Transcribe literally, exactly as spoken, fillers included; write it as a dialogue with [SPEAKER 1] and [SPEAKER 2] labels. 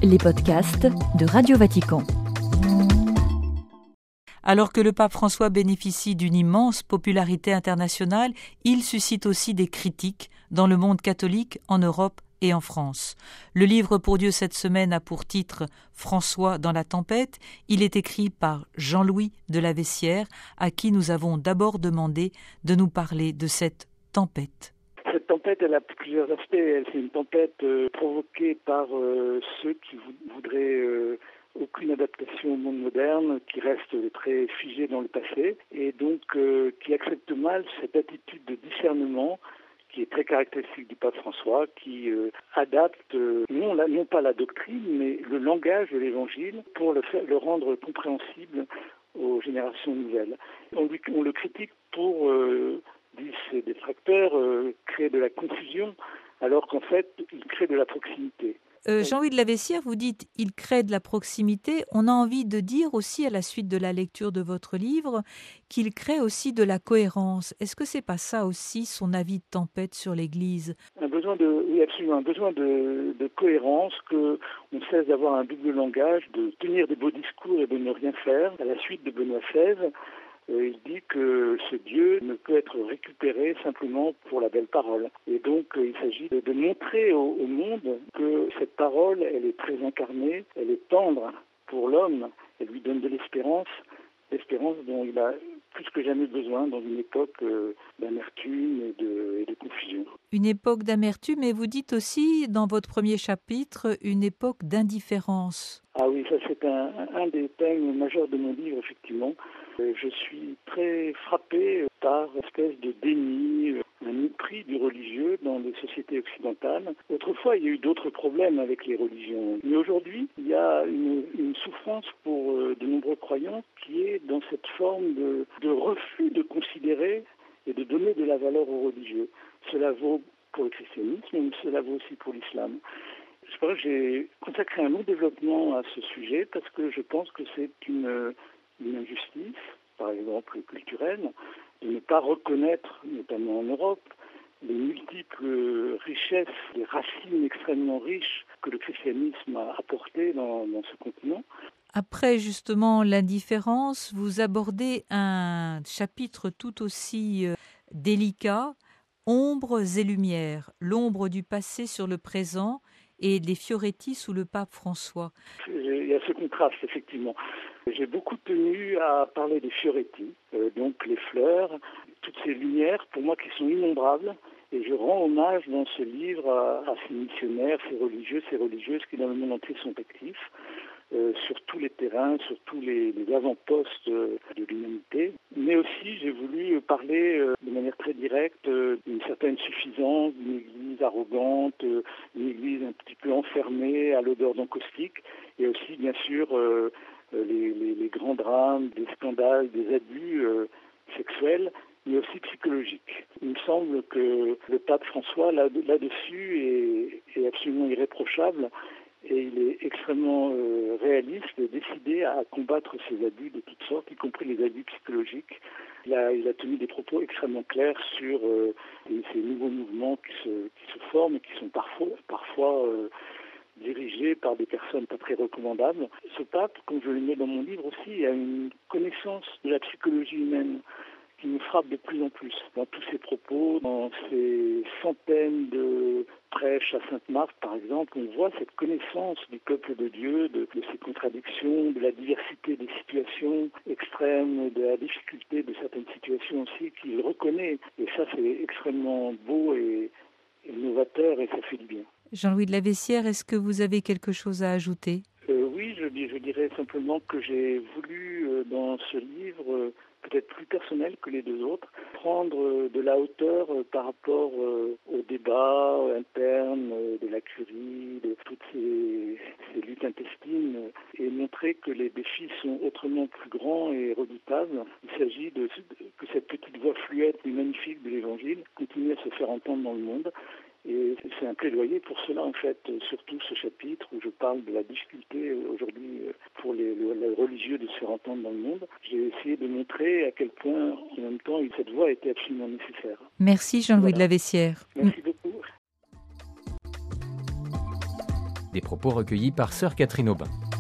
[SPEAKER 1] les podcasts de Radio Vatican.
[SPEAKER 2] Alors que le pape François bénéficie d'une immense popularité internationale, il suscite aussi des critiques dans le monde catholique, en Europe et en France. Le livre Pour Dieu cette semaine a pour titre « François dans la tempête ». Il est écrit par Jean-Louis de la Vessière, à qui nous avons d'abord demandé de nous parler de cette tempête.
[SPEAKER 3] Cette tempête, elle a plusieurs aspects. C'est une tempête euh, provoquée par euh, ceux qui vou- voudraient euh, aucune adaptation au monde moderne, qui restent très figés dans le passé, et donc euh, qui acceptent mal cette attitude de discernement qui est très caractéristique du pape François, qui euh, adapte euh, non, la, non pas la doctrine, mais le langage de l'Évangile pour le, faire, le rendre compréhensible aux générations nouvelles. On, lui, on le critique pour, euh, disent ses détracteurs, euh, créer de la confusion, alors qu'en fait, il crée de la proximité.
[SPEAKER 2] Euh, Jean-Louis de la Vessière, vous dites « il crée de la proximité ». On a envie de dire aussi, à la suite de la lecture de votre livre, qu'il crée aussi de la cohérence. Est-ce que c'est pas ça aussi son avis de tempête sur l'Église ?
[SPEAKER 3] Un besoin de, oui, absolument, un besoin de, de cohérence, qu'on cesse d'avoir un double langage, de tenir des beaux discours et de ne rien faire. À la suite de Benoît seize, euh, il dit que ce Dieu ne peut être récupéré simplement pour la belle parole. Et donc, euh, il s'agit de, de montrer au, au monde que cette parole, elle est très incarnée, elle est tendre pour l'homme, elle lui donne de l'espérance, l'espérance dont il a plus que jamais besoin dans une époque euh, d'amertume et de, et de confusion.
[SPEAKER 2] Une époque d'amertume, mais vous dites aussi dans votre premier chapitre une époque d'indifférence.
[SPEAKER 3] Ah oui, ça c'est un, un des thèmes majeurs de mon livre, effectivement. Euh, je suis très frappé par une espèce de déni, un mépris du religieux dans les sociétés occidentales. Autrefois, il y a eu d'autres problèmes avec les religions. Mais aujourd'hui, il y a une, une souffrance pour euh, de nombreux croyants qui est dans cette forme de, de refus de considérer et de donner de la valeur aux religieux. Cela vaut pour le christianisme, mais cela vaut aussi pour l'islam. Je crois que j'ai consacré un long développement à ce sujet parce que je pense que c'est une, une injustice, par exemple culturelle, de ne pas reconnaître, notamment en Europe, les multiples richesses, les racines extrêmement riches que le christianisme a apportées dans, dans ce continent.
[SPEAKER 2] Après justement l'indifférence, vous abordez un chapitre tout aussi euh, délicat, ombres et lumières, l'ombre du passé sur le présent et les Fioretti sous le pape François.
[SPEAKER 3] Il y a ce contraste, effectivement. J'ai beaucoup tenu à parler des Fioretti, euh, donc les fleurs, toutes ces lumières, pour moi, qui sont innombrables. Et je rends hommage dans ce livre à, à ces missionnaires, ces religieux, ces religieuses qui, dans le monde entier, sont actifs. Euh, sur tous les terrains, sur tous les, les avant-postes euh, de l'humanité. Mais aussi, j'ai voulu parler euh, de manière très directe euh, d'une certaine suffisance, d'une église arrogante, euh, une église un petit peu enfermée à l'odeur d'encaustique, et aussi, bien sûr, euh, les, les, les grands drames, des scandales, des abus euh, sexuels, mais aussi psychologiques. Il me semble que le pape François, là, là-dessus, est, est absolument irréprochable. Et il est extrêmement euh, réaliste et décidé à combattre ces abus de toutes sortes, y compris les abus psychologiques. Il a, il a tenu des propos extrêmement clairs sur euh, ces nouveaux mouvements qui se, qui se forment et qui sont parfois, parfois euh, dirigés par des personnes pas très recommandables. Ce pape, comme je le mets dans mon livre aussi, a une connaissance de la psychologie humaine qui me frappe de plus en plus. Dans tous ses propos, dans ses centaines de prêches à Sainte-Marthe, par exemple, on voit cette connaissance du peuple de Dieu, de, de ses contradictions, de la diversité des situations extrêmes, de la difficulté de certaines situations aussi qu'il reconnaît. Et ça, c'est extrêmement beau et, et novateur et ça fait du bien.
[SPEAKER 2] Jean-Louis de la Vessière, est-ce que vous avez quelque chose à ajouter ?
[SPEAKER 3] euh, Oui, je, je dirais simplement que j'ai voulu, euh, dans ce livre, euh, peut-être plus personnel que les deux autres, prendre de la hauteur par rapport au débat interne de la curie, de toutes ces, ces luttes intestines, et montrer que les défis sont autrement plus grands et redoutables. Il s'agit de, que cette petite voix fluette et magnifique de l'Évangile continue à se faire entendre dans le monde. Et c'est un plaidoyer pour cela, en fait, surtout ce chapitre où je parle de la difficulté aujourd'hui pour les, les religieux de se faire entendre dans le monde. J'ai essayé de montrer à quel point, en même temps, cette voix était absolument nécessaire.
[SPEAKER 2] Merci Jean-Louis
[SPEAKER 3] Voilà.
[SPEAKER 2] de la Vessière.
[SPEAKER 3] Merci beaucoup.
[SPEAKER 4] Des propos recueillis par sœur Catherine Aubin.